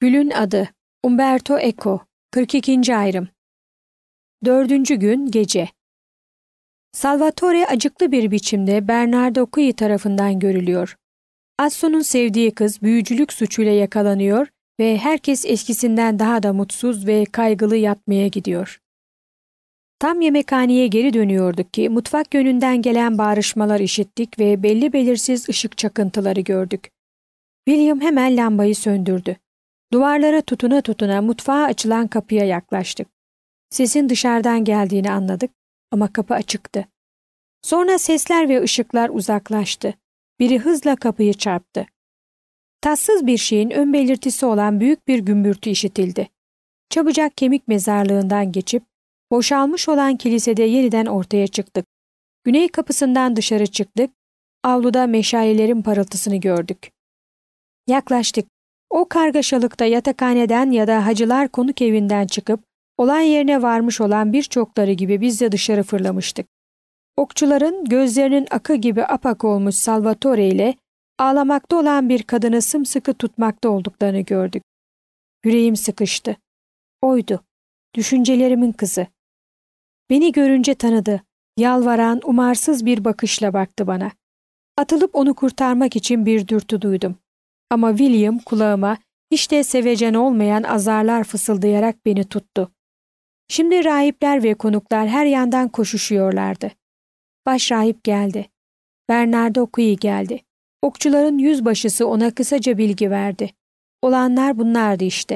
Gül'ün adı Umberto Eco. 42. ayrım. 4. gün gece. Salvatore acıklı bir biçimde Bernardo Qui tarafından görülüyor. Asso'nun sevdiği kız büyücülük suçuyla yakalanıyor ve herkes eskisinden daha da mutsuz ve kaygılı yatmaya gidiyor. Tam yemekhaneye geri dönüyorduk ki mutfak yönünden gelen bağırışmalar işittik ve belli belirsiz ışık çakıntıları gördük. William hemen lambayı söndürdü. Duvarlara tutuna tutuna mutfağa açılan kapıya yaklaştık. Sesin dışarıdan geldiğini anladık ama kapı açıktı. Sonra sesler ve ışıklar uzaklaştı. Biri hızla kapıyı çarptı. Tatsız bir şeyin ön belirtisi olan büyük bir gümbürtü işitildi. Çabucak kemik mezarlığından geçip boşalmış olan kilisede yeniden ortaya çıktık. Güney kapısından dışarı çıktık. Avluda meşalelerin parıltısını gördük. Yaklaştık. O kargaşalıkta yatakhaneden ya da hacılar konuk evinden çıkıp olay yerine varmış olan birçokları gibi biz de dışarı fırlamıştık. Okçuların gözlerinin akı gibi apak olmuş Salvatore ile ağlamakta olan bir kadını sımsıkı tutmakta olduklarını gördük. Yüreğim sıkıştı. Oydu. Düşüncelerimin kızı. Beni görünce tanıdı. Yalvaran, umarsız bir bakışla baktı bana. Atılıp onu kurtarmak için bir dürtü duydum. Ama William kulağıma hiç de sevecen olmayan azarlar fısıldayarak beni tuttu. Şimdi rahipler ve konuklar her yandan koşuşuyorlardı. Başrahip geldi. Bernardo Qui geldi. Okçuların yüzbaşısı ona kısaca bilgi verdi. Olanlar bunlardı işte.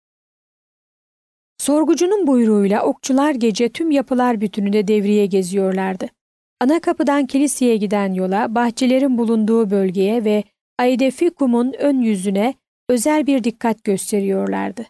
Sorgucunun buyruğuyla okçular gece tüm yapılar bütününde devriye geziyorlardı. Ana kapıdan kiliseye giden yola, bahçelerin bulunduğu bölgeye ve Aedeficum'un ön yüzüne özel bir dikkat gösteriyorlardı.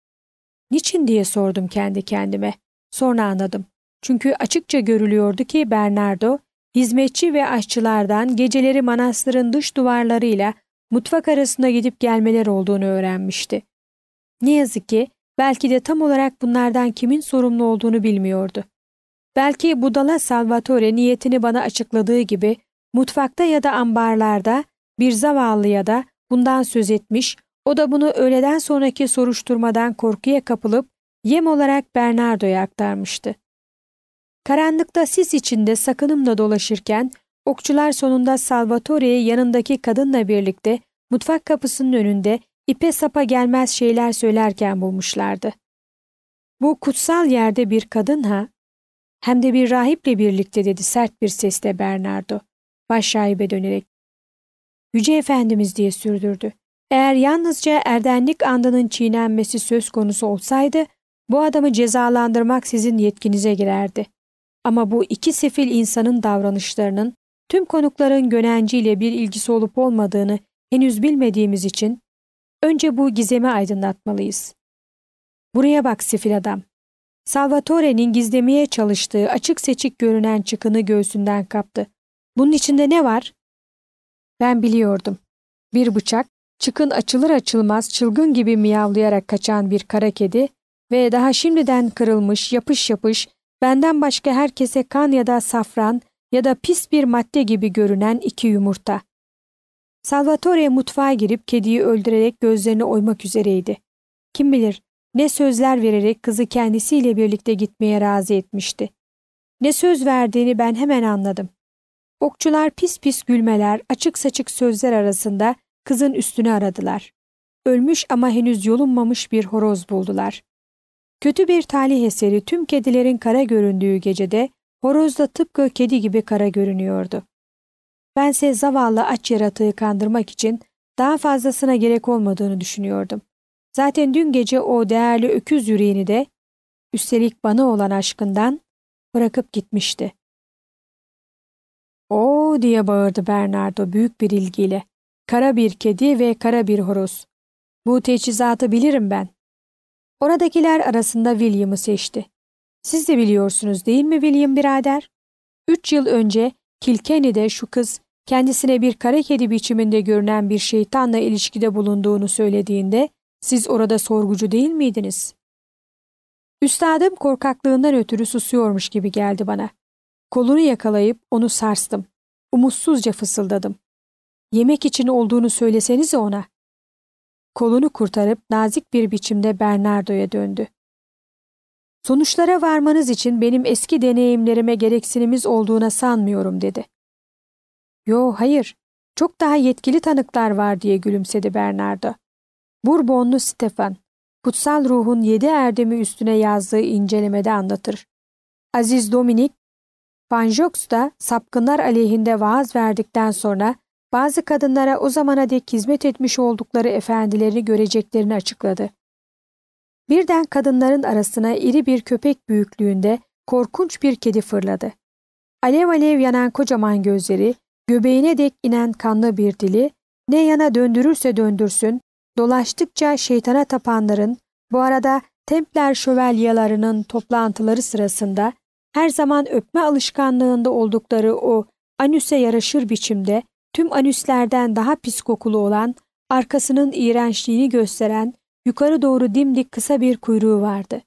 Niçin diye sordum kendi kendime. Sonra anladım. Çünkü açıkça görülüyordu ki Bernardo, hizmetçi ve aşçılardan geceleri manastırın dış duvarlarıyla mutfak arasında gidip gelmeler olduğunu öğrenmişti. Ne yazık ki belki de tam olarak bunlardan kimin sorumlu olduğunu bilmiyordu. Belki budala Salvatore niyetini bana açıkladığı gibi mutfakta ya da ambarlarda bir zavallıya da bundan söz etmiş, o da bunu öğleden sonraki soruşturmadan korkuya kapılıp yem olarak Bernardo'ya aktarmıştı. Karanlıkta sis içinde sakınımla dolaşırken okçular sonunda Salvatore'yi yanındaki kadınla birlikte mutfak kapısının önünde ipe sapa gelmez şeyler söylerken bulmuşlardı. Bu kutsal yerde bir kadın ha? Hem de bir rahiple birlikte dedi sert bir sesle Bernardo, başrahibe dönerek. Yüce Efendimiz diye sürdürdü. Eğer yalnızca erdenlik andının çiğnenmesi söz konusu olsaydı, bu adamı cezalandırmak sizin yetkinize girerdi. Ama bu iki sefil insanın davranışlarının tüm konukların gönenciyle bir ilgisi olup olmadığını henüz bilmediğimiz için önce bu gizemi aydınlatmalıyız. Buraya bak sefil adam. Salvatore'nin gizlemeye çalıştığı açık seçik görünen çıkını göğsünden kaptı. Bunun içinde ne var? Ben biliyordum. Bir bıçak, çıkın açılır açılmaz çılgın gibi miyavlayarak kaçan bir kara kedi ve daha şimdiden kırılmış yapış yapış benden başka herkese kan ya da safran ya da pis bir madde gibi görünen iki yumurta. Salvatore mutfağa girip kediyi öldürerek gözlerini oymak üzereydi. Kim bilir ne sözler vererek kızı kendisiyle birlikte gitmeye razı etmişti. Ne söz verdiğini ben hemen anladım. Okçular pis pis gülmeler, açık saçık sözler arasında kızın üstünü aradılar. Ölmüş ama henüz yolunmamış bir horoz buldular. Kötü bir talih eseri tüm kedilerin kara göründüğü gecede horoz da tıpkı kedi gibi kara görünüyordu. Bense zavallı aç yaratığı kandırmak için daha fazlasına gerek olmadığını düşünüyordum. Zaten dün gece o değerli öküz yüreğini de, üstelik bana olan aşkından bırakıp gitmişti. "Oo!" diye bağırdı Bernardo büyük bir ilgiyle. "Kara bir kedi ve kara bir horoz. Bu teçhizatı bilirim ben." Oradakiler arasında William'ı seçti. "Siz de biliyorsunuz değil mi William birader? 3 yıl önce Kilkenny'de şu kız kendisine bir kara kedi biçiminde görünen bir şeytanla ilişkide bulunduğunu söylediğinde siz orada sorgucu değil miydiniz?" Üstadım korkaklığından ötürü susuyormuş gibi geldi bana. Kolunu yakalayıp onu sarstım. Umutsuzca fısıldadım. "Yemek için olduğunu söylesenize ona." kolunu kurtarıp nazik bir biçimde Bernardo'ya döndü. Sonuçlara varmanız için benim eski deneyimlerime gereksinimiz olduğuna sanmıyorum dedi. Yo, hayır, çok daha yetkili tanıklar var diye gülümsedi Bernardo. Bourbonlu Stefan, kutsal ruhun 7 erdemi üstüne yazdığı incelemede anlatır. Aziz Dominik, Panjox da sapkınlar aleyhinde vaaz verdikten sonra bazı kadınlara o zamana dek hizmet etmiş oldukları efendilerini göreceklerini açıkladı. Birden kadınların arasına iri bir köpek büyüklüğünde korkunç bir kedi fırladı. Alev alev yanan kocaman gözleri, göbeğine dek inen kanlı bir dili, ne yana döndürürse döndürsün, dolaştıkça şeytana tapanların, bu arada Templer şövalyelerinin toplantıları sırasında her zaman öpme alışkanlığında oldukları o anüse yaraşır biçimde tüm anüslerden daha pis kokulu olan, arkasının iğrençliğini gösteren, yukarı doğru dimdik kısa bir kuyruğu vardı.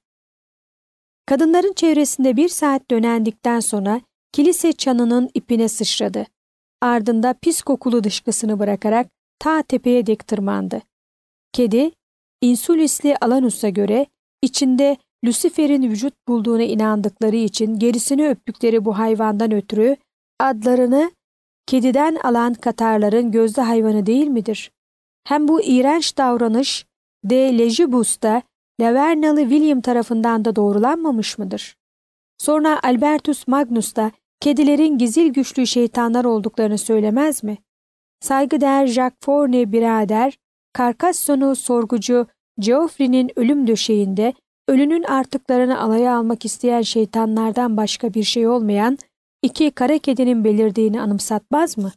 Kadınların çevresinde 1 saat dönendikten sonra kilise çanının ipine sıçradı. Ardında pis kokulu dışkısını bırakarak ta tepeye dek tırmandı. Kedi, Insulisli Alanus'a göre içinde Lucifer'in vücut bulduğuna inandıkları için gerisini öptükleri bu hayvandan ötürü adlarını kediden alan Katarların gözde hayvanı değil midir? Hem bu iğrenç davranış De Legibus'ta Lavernalı William tarafından da doğrulanmamış mıdır? Sonra Albertus Magnus da kedilerin gizil güçlü şeytanlar olduklarını söylemez mi? Saygıdeğer Jacques Fournier birader, Carcassonne'u sorgucu Geoffrey'nin ölüm döşeğinde ölünün artıklarını alaya almak isteyen şeytanlardan başka bir şey olmayan 2 kara kedinin belirdiğini anımsatmaz mı?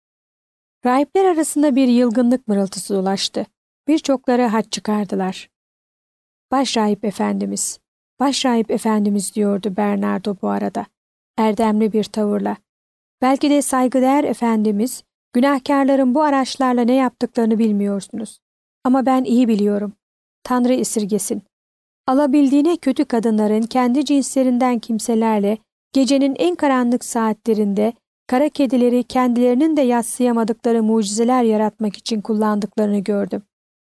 Rahipler arasında bir yılgınlık mırıltısı dolaştı. Birçokları haç çıkardılar. Başrahip efendimiz, başrahip efendimiz diyordu Bernardo bu arada, erdemli bir tavırla. Belki de saygıdeğer efendimiz, günahkarların bu araçlarla ne yaptıklarını bilmiyorsunuz. Ama ben iyi biliyorum. Tanrı esirgesin. Alabildiğine kötü kadınların kendi cinslerinden kimselerle gecenin en karanlık saatlerinde kara kedileri kendilerinin de yadsıyamadıkları mucizeler yaratmak için kullandıklarını gördüm.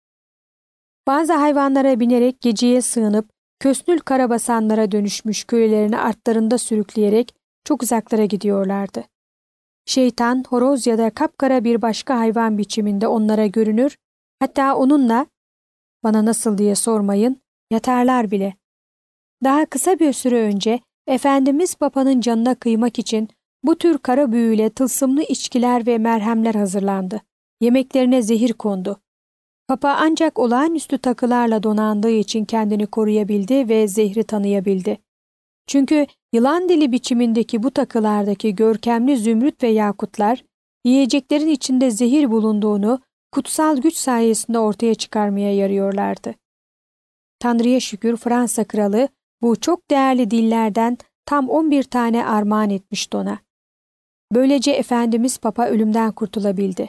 Bazı hayvanlara binerek geceye sığınıp kösnül karabasanlara dönüşmüş kölelerini artlarında sürükleyerek çok uzaklara gidiyorlardı. Şeytan, horoz ya da kapkara bir başka hayvan biçiminde onlara görünür, hatta onunla, bana nasıl diye sormayın, yatarlar bile. Daha kısa bir süre önce Efendimiz Papa'nın canına kıymak için bu tür kara büyüyle tılsımlı içkiler ve merhemler hazırlandı. Yemeklerine zehir kondu. Papa ancak olağanüstü takılarla donandığı için kendini koruyabildi ve zehri tanıyabildi. Çünkü yılan dili biçimindeki bu takılardaki görkemli zümrüt ve yakutlar, yiyeceklerin içinde zehir bulunduğunu kutsal güç sayesinde ortaya çıkarmaya yarıyorlardı. Tanrı'ya şükür Fransa kralı bu çok değerli dillerden tam 11 tane armağan etmişti ona. Böylece Efendimiz Papa ölümden kurtulabildi.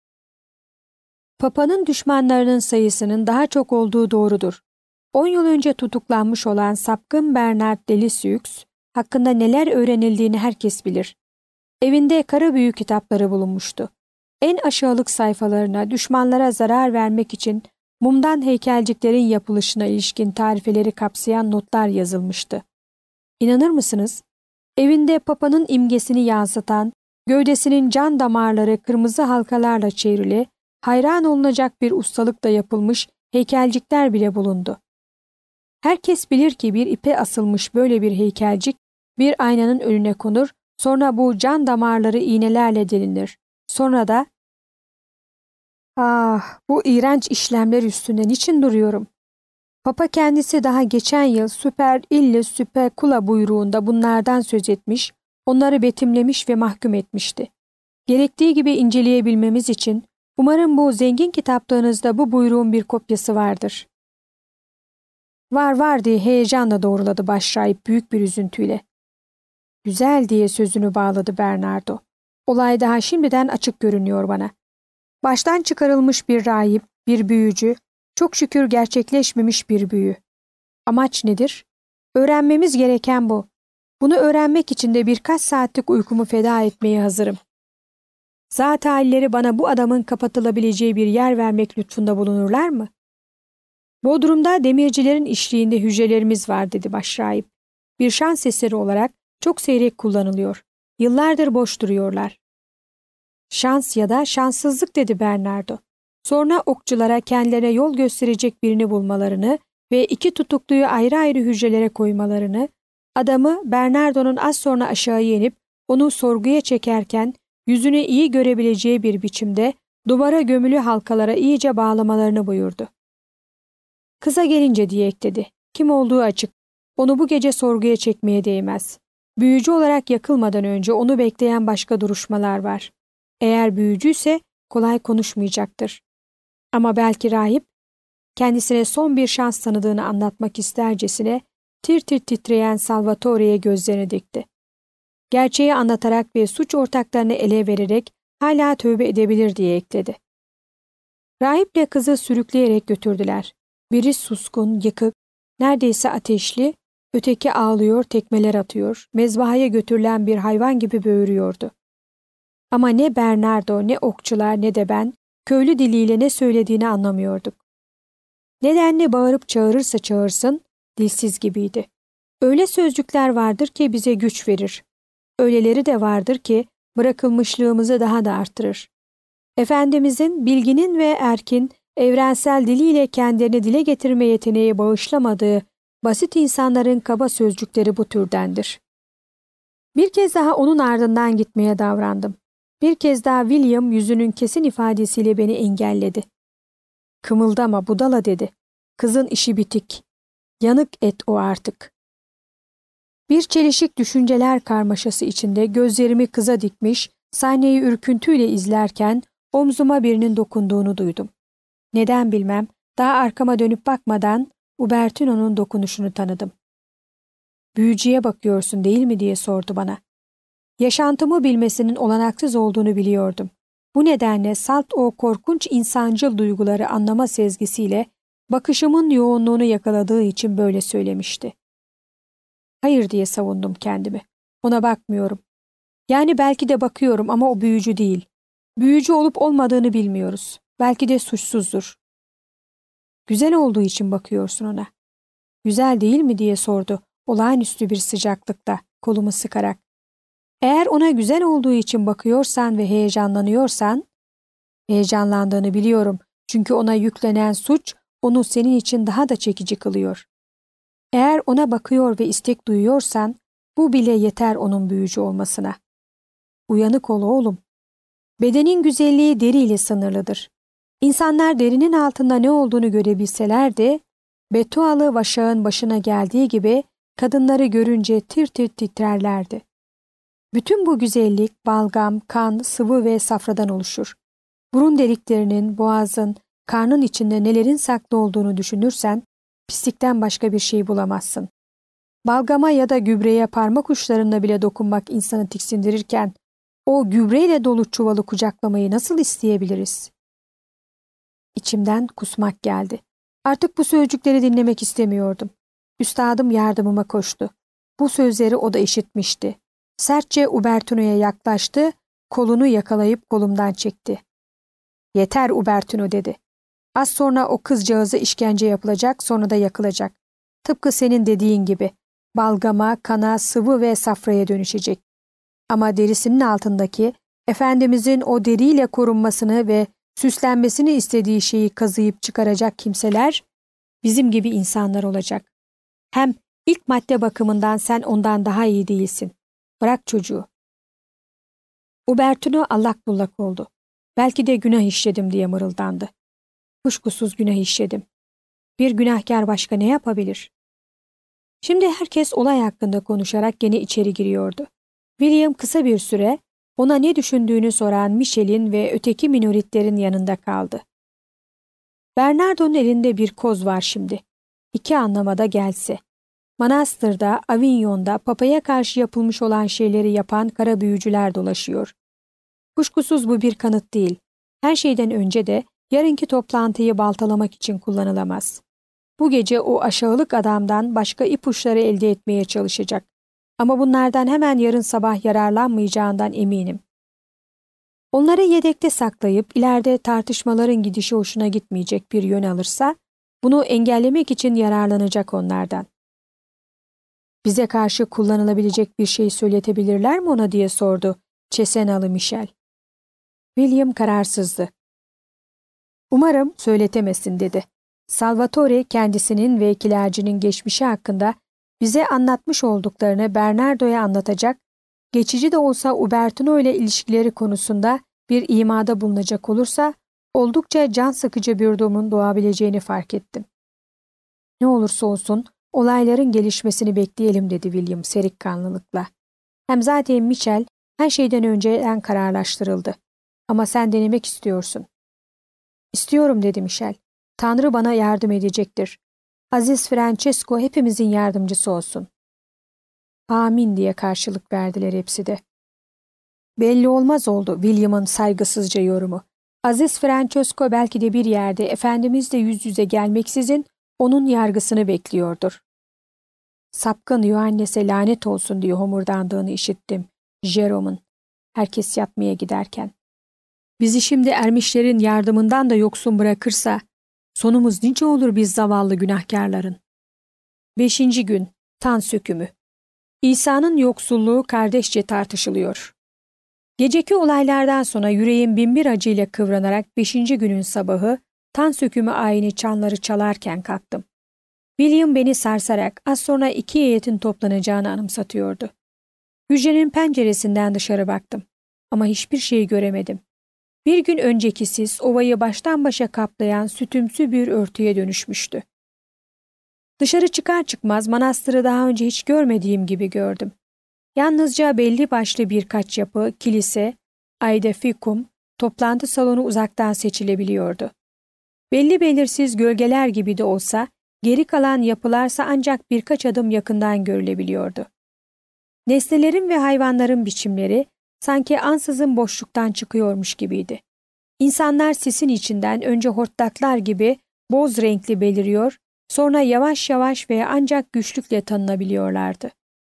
Papa'nın düşmanlarının sayısının daha çok olduğu doğrudur. 10 yıl önce tutuklanmış olan sapkın Bernard de Lisieux hakkında neler öğrenildiğini herkes bilir. Evinde kara büyü kitapları bulunmuştu. En aşağılık sayfalarına düşmanlara zarar vermek için mumdan heykelciklerin yapılışına ilişkin tarifeleri kapsayan notlar yazılmıştı. İnanır mısınız? Evinde Papa'nın imgesini yansıtan, gövdesinin can damarları kırmızı halkalarla çevrili, hayran olunacak bir ustalıkla yapılmış heykelcikler bile bulundu. Herkes bilir ki bir ipe asılmış böyle bir heykelcik bir aynanın önüne konur, sonra bu can damarları iğnelerle delinir. Sonra da bu iğrenç işlemler üstünde niçin duruyorum? Papa kendisi daha geçen yıl Super ille Supercula buyruğunda bunlardan söz etmiş, onları betimlemiş ve mahkum etmişti. Gerektiği gibi inceleyebilmemiz için umarım bu zengin kitaplarınızda bu buyruğun bir kopyası vardır. Var diye heyecanla doğruladı başrahip büyük bir üzüntüyle. Güzel diye sözünü bağladı Bernardo. Olay daha şimdiden açık görünüyor bana. Baştan çıkarılmış bir rahip, bir büyücü, çok şükür gerçekleşmemiş bir büyü. Amaç nedir? Öğrenmemiz gereken bu. Bunu öğrenmek için de birkaç saatlik uykumu feda etmeye hazırım. Zat halleri bana bu adamın kapatılabileceği bir yer vermek lütfunda bulunurlar mı? Bodrum'da demircilerin işliğinde hücrelerimiz var dedi başrahip. Bir şans eseri olarak çok seyrek kullanılıyor. Yıllardır boş duruyorlar. Şans ya da şanssızlık dedi Bernardo. Sonra okçulara kendilerine yol gösterecek birini bulmalarını ve 2 tutukluyu ayrı ayrı hücrelere koymalarını, adamı Bernardo'nun az sonra aşağıya inip onu sorguya çekerken yüzünü iyi görebileceği bir biçimde duvara gömülü halkalara iyice bağlamalarını buyurdu. Kıza gelince diye ekledi. Kim olduğu açık. Onu bu gece sorguya çekmeye değmez. Büyücü olarak yakılmadan önce onu bekleyen başka duruşmalar var. Eğer büyücüyse kolay konuşmayacaktır. Ama belki rahip, kendisine son bir şans tanıdığını anlatmak istercesine tir tir titreyen Salvatore'ye gözlerini dikti. Gerçeği anlatarak ve suç ortaklarını ele vererek hala tövbe edebilir diye ekledi. Rahiple kızı sürükleyerek götürdüler. Biri suskun, yıkık, neredeyse ateşli, öteki ağlıyor, tekmeler atıyor, mezbahaya götürülen bir hayvan gibi böğürüyordu. Ama ne Bernardo, ne okçular, ne de ben, köylü diliyle ne söylediğini anlamıyorduk. Nedenle bağırıp çağırırsa çağırsın, dilsiz gibiydi. Öyle sözcükler vardır ki bize güç verir. Öyleleri de vardır ki bırakılmışlığımızı daha da artırır. Efendimizin bilginin ve erkin, evrensel diliyle kendilerini dile getirme yeteneği bağışlamadığı basit insanların kaba sözcükleri bu türdendir. Bir kez daha onun ardından gitmeye davrandım. Bir kez daha William yüzünün kesin ifadesiyle beni engelledi. Kımıldama budala dedi. Kızın işi bitik. Yanık et o artık. Bir çelişik düşünceler karmaşası içinde gözlerimi kıza dikmiş, sahneyi ürküntüyle izlerken omzuma birinin dokunduğunu duydum. Neden bilmem, daha arkama dönüp bakmadan Ubertino'nun dokunuşunu tanıdım. Büyücüye bakıyorsun değil mi diye sordu bana. Yaşantımı bilmesinin olanaksız olduğunu biliyordum. Bu nedenle salt o korkunç insancıl duyguları anlama sezgisiyle bakışımın yoğunluğunu yakaladığı için böyle söylemişti. Hayır diye savundum kendimi. Ona bakmıyorum. Yani belki de bakıyorum ama o büyücü değil. Büyücü olup olmadığını bilmiyoruz. Belki de suçsuzdur. Güzel olduğu için bakıyorsun ona. Güzel değil mi diye sordu olağanüstü bir sıcaklıkta kolumu sıkarak. Eğer ona güzel olduğu için bakıyorsan ve heyecanlanıyorsan, heyecanlandığını biliyorum çünkü ona yüklenen suç onu senin için daha da çekici kılıyor. Eğer ona bakıyor ve istek duyuyorsan, bu bile yeter onun büyücü olmasına. Uyanık ol oğlum. Bedenin güzelliği deriyle sınırlıdır. İnsanlar derinin altında ne olduğunu görebilseler de, Betualı vaşağın başına geldiği gibi kadınları görünce tir tir titrerlerdi. Bütün bu güzellik balgam, kan, sıvı ve safradan oluşur. Burun deliklerinin, boğazın, karnın içinde nelerin saklı olduğunu düşünürsen, pislikten başka bir şey bulamazsın. Balgama ya da gübreye parmak uçlarına bile dokunmak insanı tiksindirirken, o gübreyle dolu çuvalı kucaklamayı nasıl isteyebiliriz? İçimden kusmak geldi. Artık bu sözcükleri dinlemek istemiyordum. Üstadım yardımıma koştu. Bu sözleri o da işitmişti. Sertçe Ubertino'ya yaklaştı, kolunu yakalayıp kolumdan çekti. "Yeter Ubertino" dedi. "Az sonra o kızcağıza işkence yapılacak, sonra da yakılacak. Tıpkı senin dediğin gibi. Balgama, kana, sıvı ve safraya dönüşecek. Ama derisinin altındaki, Efendimizin o deriyle korunmasını ve süslenmesini istediği şeyi kazıyıp çıkaracak kimseler, bizim gibi insanlar olacak. Hem ilk madde bakımından sen ondan daha iyi değilsin. Bırak çocuğu." Ubertino allak bullak oldu. Belki de günah işledim diye mırıldandı. Kuşkusuz günah işledim. Bir günahkar başka ne yapabilir? Şimdi herkes olay hakkında konuşarak gene içeri giriyordu. William kısa bir süre ona ne düşündüğünü soran Michel'in ve öteki minoritlerin yanında kaldı. Bernardo'nun elinde bir koz var şimdi. İki anlamada gelse. Manastırda, Avignon'da papaya karşı yapılmış olan şeyleri yapan kara büyücüler dolaşıyor. Kuşkusuz bu bir kanıt değil. Her şeyden önce de yarınki toplantıyı baltalamak için kullanılamaz. Bu gece o aşağılık adamdan başka ipuçları elde etmeye çalışacak. Ama bunlardan hemen yarın sabah yararlanmayacağından eminim. Onları yedekte saklayıp ileride tartışmaların gidişi hoşuna gitmeyecek bir yön alırsa, bunu engellemek için yararlanacak onlardan. Bize karşı kullanılabilecek bir şey söyletebilirler mi ona diye sordu Cesenalı Michel. William kararsızdı. Umarım söyletemesin dedi. Salvatore kendisinin ve kilercinin geçmişi hakkında bize anlatmış olduklarını Bernardo'ya anlatacak, geçici de olsa Ubertino ile ilişkileri konusunda bir imada bulunacak olursa oldukça can sıkıcı bir durumun doğabileceğini fark ettim. Ne olursa olsun olayların gelişmesini bekleyelim dedi William serikkanlılıkla. Hem zaten Michel her şeyden önceden kararlaştırıldı. Ama sen denemek istiyorsun. İstiyorum dedi Michel. Tanrı bana yardım edecektir. Aziz Francesco hepimizin yardımcısı olsun. Amin diye karşılık verdiler hepsi de. Belli olmaz oldu William'ın saygısızca yorumu. Aziz Francesco belki de bir yerde Efendimizle yüz yüze gelmeksizin onun yargısını bekliyordur. Sapkın Yohannes'e lanet olsun diye homurdandığını işittim Jerome'un herkes yatmaya giderken. Bizi şimdi ermişlerin yardımından da yoksun bırakırsa sonumuz nice olur biz zavallı günahkarların. 5. gün Tan sökümü. İsa'nın yoksulluğu kardeşçe tartışılıyor. Geceki olaylardan sonra yüreğim binbir acıyla kıvranarak 5. günün sabahı Tan sökümü ayini çanları çalarken kalktım. William beni sarsarak az sonra 2 heyetin toplanacağını anımsatıyordu. Hücrenin penceresinden dışarı baktım ama hiçbir şey göremedim. Bir gün önceki sis ovayı baştan başa kaplayan sütümsü bir örtüye dönüşmüştü. Dışarı çıkar çıkmaz manastırı daha önce hiç görmediğim gibi gördüm. Yalnızca belli başlı birkaç yapı, kilise, aide ficum, toplantı salonu uzaktan seçilebiliyordu. Belli belirsiz gölgeler gibi de olsa, geri kalan yapılarsa ancak birkaç adım yakından görülebiliyordu. Nesnelerin ve hayvanların biçimleri sanki ansızın boşluktan çıkıyormuş gibiydi. İnsanlar sisin içinden önce hortlaklar gibi boz renkli beliriyor, sonra yavaş yavaş ve ancak güçlükle tanınabiliyorlardı.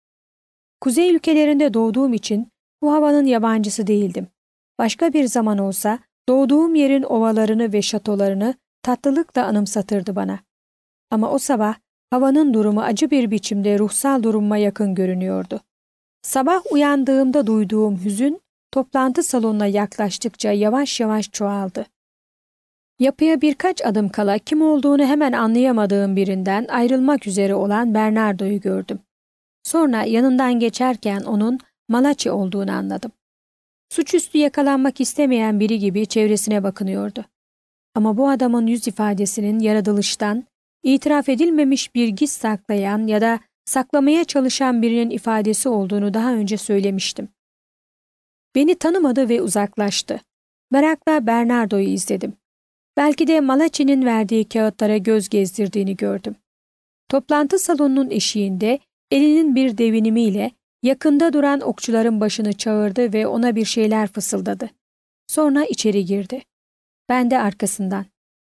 Kuzey ülkelerinde doğduğum için bu havanın yabancısı değildim. Başka bir zaman olsa doğduğum yerin ovalarını ve şatolarını tatlılıkla anımsatırdı bana. Ama o sabah havanın durumu acı bir biçimde ruhsal durumuma yakın görünüyordu. Sabah uyandığımda duyduğum hüzün toplantı salonuna yaklaştıkça yavaş yavaş çoğaldı. Yapıya birkaç adım kala kim olduğunu hemen anlayamadığım birinden ayrılmak üzere olan Bernardo'yu gördüm. Sonra yanından geçerken onun Malachi olduğunu anladım. Suçüstü yakalanmak istemeyen biri gibi çevresine bakınıyordu. Ama bu adamın yüz ifadesinin yaratılıştan, itiraf edilmemiş bir gizli saklayan ya da saklamaya çalışan birinin ifadesi olduğunu daha önce söylemiştim. Beni tanımadı ve uzaklaştı. Merakla Bernardo'yu izledim. Belki de Malachi'nin verdiği kağıtlara göz gezdirdiğini gördüm. Toplantı salonunun eşiğinde elinin bir devinimiyle yakında duran okçuların başını çağırdı ve ona bir şeyler fısıldadı. Sonra içeri girdi. Ben de arkasından.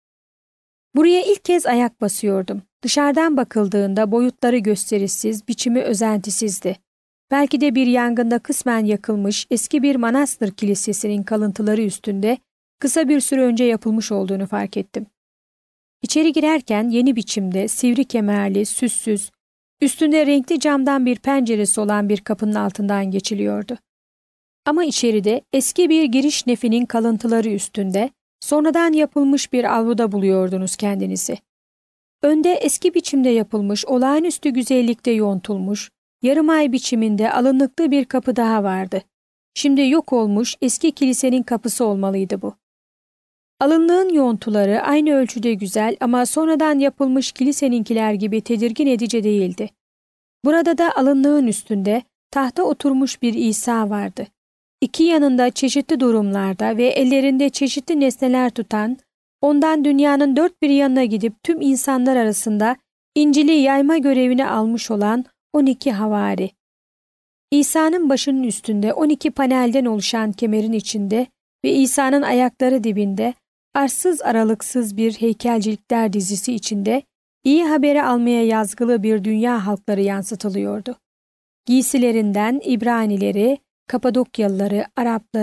Buraya ilk kez ayak basıyordum. Dışarıdan bakıldığında boyutları gösterişsiz, biçimi özentisizdi. Belki de bir yangında kısmen yakılmış eski bir manastır kilisesinin kalıntıları üstünde kısa bir süre önce yapılmış olduğunu fark ettim. İçeri girerken yeni biçimde, sivri kemerli, süssüz, üstünde renkli camdan bir penceresi olan bir kapının altından geçiliyordu. Ama içeride eski bir giriş nefinin kalıntıları üstünde, sonradan yapılmış bir avluda buluyordunuz kendinizi. Önde eski biçimde yapılmış, olağanüstü güzellikte yontulmuş, yarım ay biçiminde alınlıklı bir kapı daha vardı. Şimdi yok olmuş eski kilisenin kapısı olmalıydı bu. Alınlığın yontuları aynı ölçüde güzel ama sonradan yapılmış kiliseninkiler gibi tedirgin edici değildi. Burada da alınlığın üstünde tahta oturmuş bir İsa vardı. İki yanında çeşitli durumlarda ve ellerinde çeşitli nesneler tutan, ondan dünyanın dört bir yanına gidip tüm insanlar arasında İncil'i yayma görevini almış olan 12 havari. İsa'nın başının üstünde 12 panelden oluşan kemerin içinde ve İsa'nın ayakları dibinde arsız aralıksız bir heykelcilikler dizisi içinde iyi haberi almaya yazgılı bir dünya halkları yansıtılıyordu. Giysilerinden İbranileri, Kapadokyalıları, Arapları,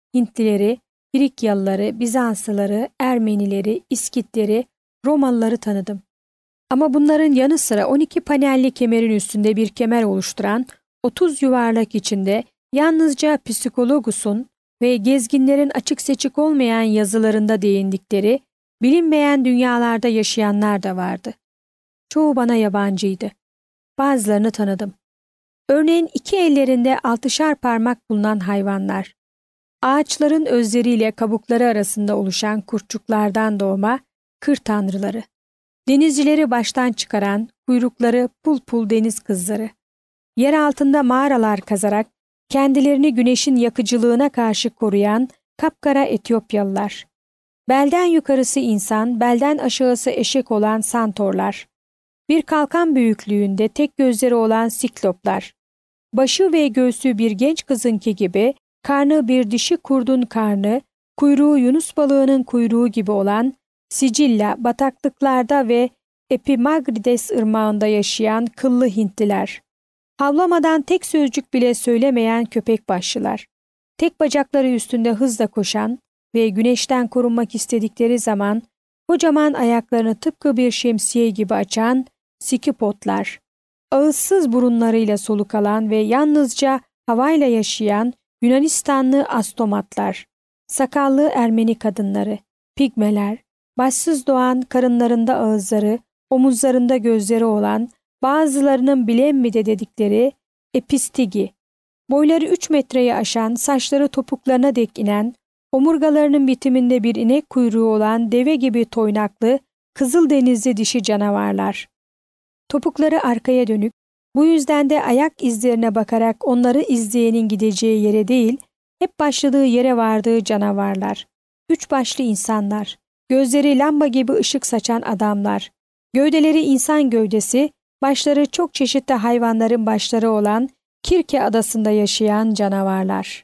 Hintlileri, Frikyalıları, Bizanslıları, Ermenileri, İskitleri, Romalıları tanıdım. Ama bunların yanı sıra 12 panelli kemerin üstünde bir kemer oluşturan 30 yuvarlak içinde yalnızca Psikologus'un ve gezginlerin açık seçik olmayan yazılarında değindikleri bilinmeyen dünyalarda yaşayanlar da vardı. Çoğu bana yabancıydı. Bazılarını tanıdım. Örneğin 2 ellerinde 6'şar parmak bulunan hayvanlar, ağaçların özleriyle kabukları arasında oluşan kurtçuklardan doğma kır tanrıları, denizcileri baştan çıkaran kuyrukları pul pul deniz kızları, yer altında mağaralar kazarak kendilerini güneşin yakıcılığına karşı koruyan kapkara Etiyopyalılar, belden yukarısı insan, belden aşağısı eşek olan santorlar, bir kalkan büyüklüğünde tek gözleri olan sikloplar, başı ve göğsü bir genç kızınki gibi, karnı bir dişi kurdun karnı, kuyruğu yunus balığının kuyruğu gibi olan Sicilla, bataklıklarda ve Epimagrides ırmağında yaşayan kıllı Hintliler, havlamadan tek sözcük bile söylemeyen köpek başlılar, tek bacakları üstünde hızla koşan ve güneşten korunmak istedikleri zaman kocaman ayaklarını tıpkı bir şemsiye gibi açan sikipotlar, ağızsız burunlarıyla soluk alan ve yalnızca havayla yaşayan Yunanistanlı astomatlar, sakallı Ermeni kadınları, pigmeler, başsız doğan karınlarında ağızları, omuzlarında gözleri olan, bazılarının bilemmide dedikleri epistigi, boyları 3 metreyi aşan, saçları topuklarına dek inen, omurgalarının bitiminde bir inek kuyruğu olan deve gibi toynaklı, kızıldenizli dişi canavarlar. Topukları arkaya dönük, bu yüzden de ayak izlerine bakarak onları izleyenin gideceği yere değil, hep başladığı yere vardığı canavarlar. 3 başlı insanlar, gözleri lamba gibi ışık saçan adamlar, gövdeleri insan gövdesi, başları çok çeşitli hayvanların başları olan Kirke adasında yaşayan canavarlar.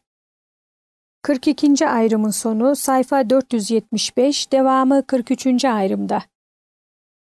42. ayrımın sonu sayfa 475, devamı 43. ayrımda.